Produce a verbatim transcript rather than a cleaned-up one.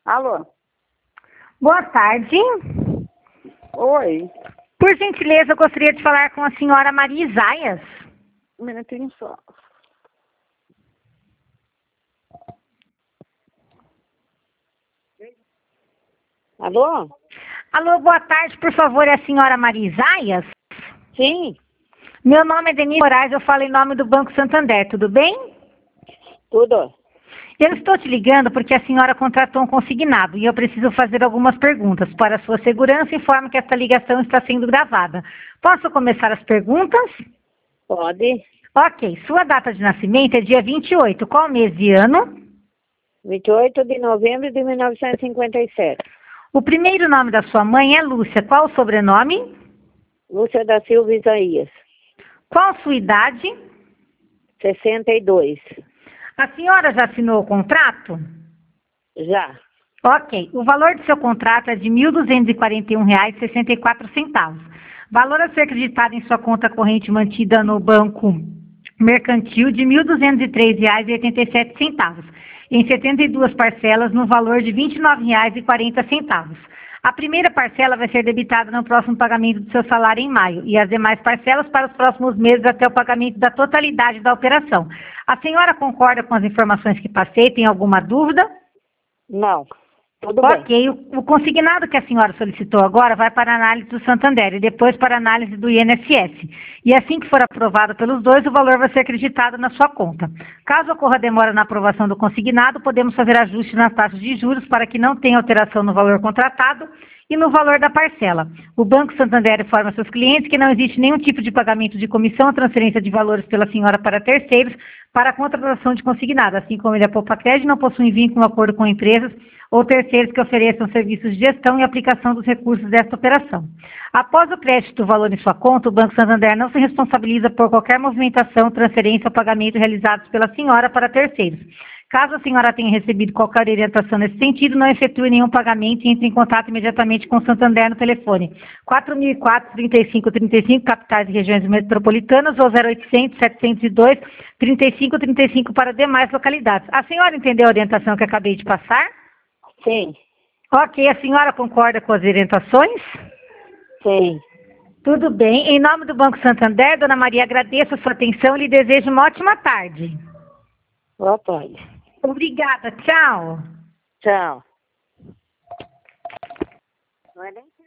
Alô? Boa tarde. Oi. Por gentileza, eu gostaria de falar com a senhora Maria Isaias. Um minutinho só. Alô? Alô, boa tarde, por favor, é a senhora Maria Isaias? Sim, Meu nome é Denise Moraes, eu falo em nome do Banco Santander, tudo bem? tudo. Eu estou te ligando porque a senhora contratou um consignado e eu preciso fazer algumas perguntas. Para sua segurança, informo que esta ligação está sendo gravada. Posso começar as perguntas? Pode. Ok, sua data de nascimento é dia vinte e oito, qual mês e ano? vinte e oito de novembro de mil novecentos e cinquenta e sete. O primeiro nome da sua mãe é Lúcia, qual o sobrenome? Lúcia da Silva Isaías. Qual sua idade? sessenta e dois. A senhora já assinou o contrato? Já. Ok. O valor do seu contrato é de mil duzentos e quarenta e um reais e sessenta e quatro centavos. Valor a ser acreditado em sua conta corrente mantida no Banco Mercantil de mil duzentos e três reais e oitenta e sete centavos, em setenta e duas parcelas no valor de vinte e nove reais e quarenta centavos. A primeira parcela vai ser debitada no próximo pagamento do seu salário em maio e as demais parcelas para os próximos meses até o pagamento da totalidade da operação. A senhora concorda com as informações que passei? Tem alguma dúvida? Não. Tudo bem. Ok, o, o consignado que a senhora solicitou agora vai para a análise do Santander e depois para a análise do I N S S. E assim que for aprovado pelos dois, o valor vai ser acreditado na sua conta. Caso ocorra demora na aprovação do consignado, podemos fazer ajuste nas taxas de juros para que não tenha alteração no valor contratado e no valor da parcela. O Banco Santander informa seus clientes que não existe nenhum tipo de pagamento de comissão ou transferência de valores pela senhora para terceiros para a contratação de consignado, assim como ele a Poupa-Crédito não possui vínculo ou acordo com empresas ou terceiros que ofereçam serviços de gestão e aplicação dos recursos desta operação. Após o crédito do valor em sua conta, o Banco Santander não se responsabiliza por qualquer movimentação, transferência ou pagamento realizados pela senhora para terceiros. Caso a senhora tenha recebido qualquer orientação nesse sentido, não efetue nenhum pagamento e entre em contato imediatamente com o Santander no telefone quatro mil e quatro, trinta e cinco trinta e cinco, capitais e regiões metropolitanas, ou zero oitocentos, setecentos e dois, trinta e cinco trinta e cinco para demais localidades. A senhora entendeu a orientação que acabei de passar? Sim. Ok, a senhora concorda com as orientações? Sim. Tudo bem. Em nome do Banco Santander, Dona Maria, agradeço a sua atenção e lhe desejo uma ótima tarde. Boa tarde. Obrigada, tchau. Tchau. Não é nem